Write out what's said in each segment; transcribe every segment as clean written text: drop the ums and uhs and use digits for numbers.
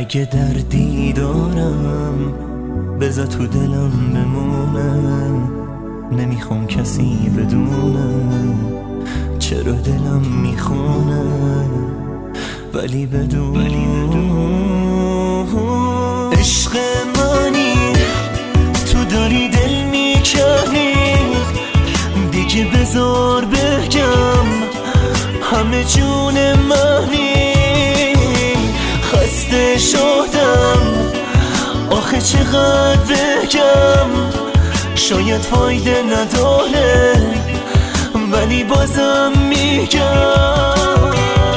اگه دردی دارم بذار تو دلم بمونه، نمیخوام کسی بدونه چرا دلم میخونه، ولی بدون عشق منی تو داری دل میکنی دیگه، بذار بگم همه جون منی، خسته شدم آخه چقدر بگم، شاید فایده نداره ولی بازم میگم.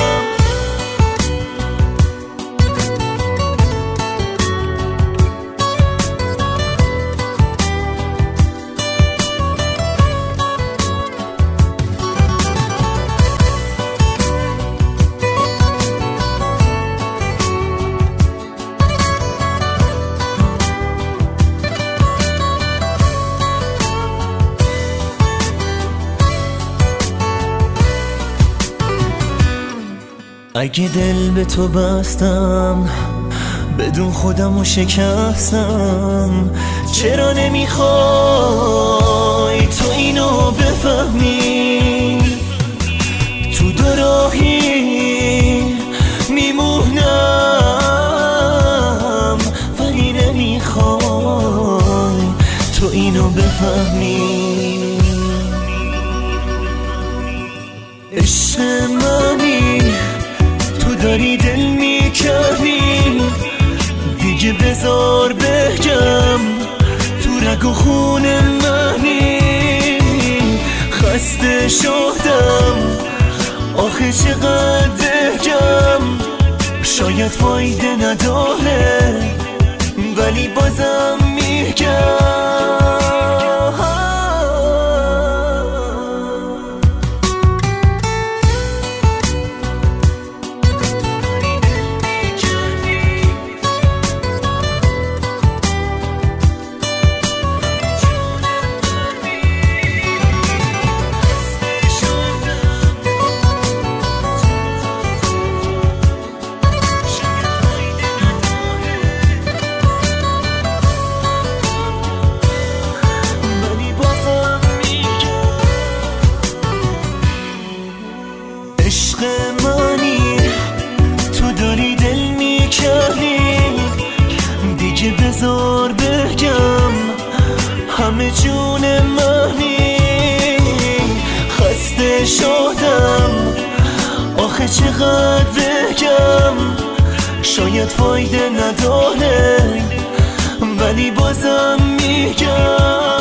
اگه دل به تو بستم بدون خودمو شکستم، چرا نمیخوای تو اینو بفهمی؟ تو دو راهی میمونم ولی نمیخوای تو اینو بفهمی. عشق منی تو داری دل میکنی دیگه، بذار بگم تو رگ و خون منی، خسته شدم آخه چقدر بگم، شاید فایده نداره ولی بازم میگم. عشق منی تو داری دل میکنی دیگه، بذار بگم همه جون منی، خسته شدم آخه چقدر بگم، شاید فایده نداره ولی بازم میگم.